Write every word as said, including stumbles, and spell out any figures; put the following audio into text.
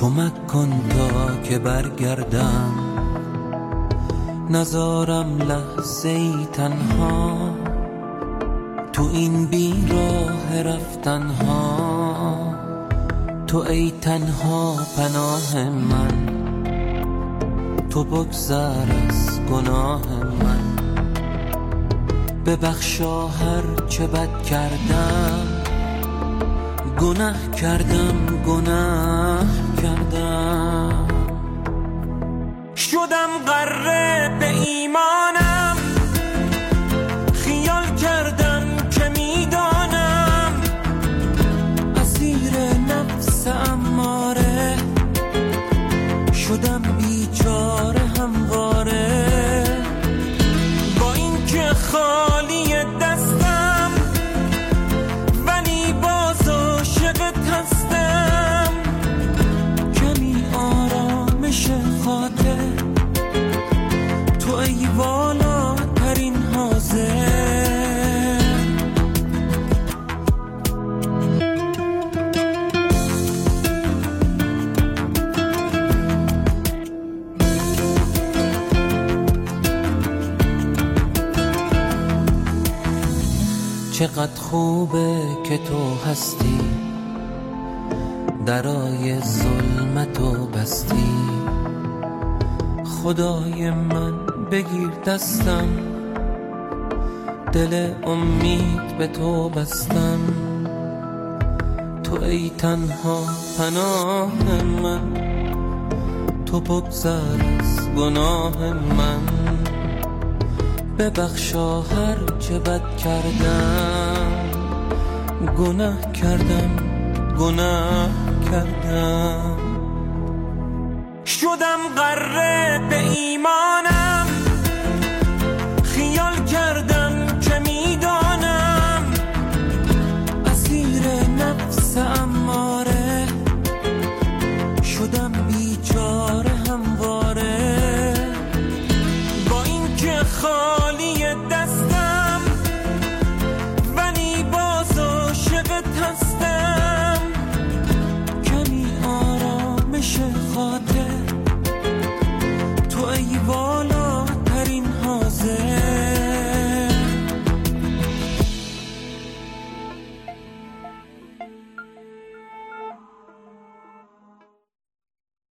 کمک کن تا که برگردم، نذارم لحظه ای تنها تو این بیراه رفتنها. تو ای تنها پناه من، تو بگذر از گناه من. ببخشا هر چه بد کردم، گناه کردم گناه کردم. شدم غره به ایمانم، خیال کردم که میدانم اسیر نفس اماره. شدم بیچاره همواره، با این که خالی دستم ولی باز عاشقت هستم. کمی آرامش خاطر، تو ای والاترین حاضر. چقدر خوبه که تو هستی، درای ظلمتو بستی. خدای من بگیر دستم، دل امید به تو بستم. تو ای تنها پناه من، تو بگذر از گناه من. ببخشا هر چه بد کردم، گناه کردم گناه کردم. شدم غره به ایمان،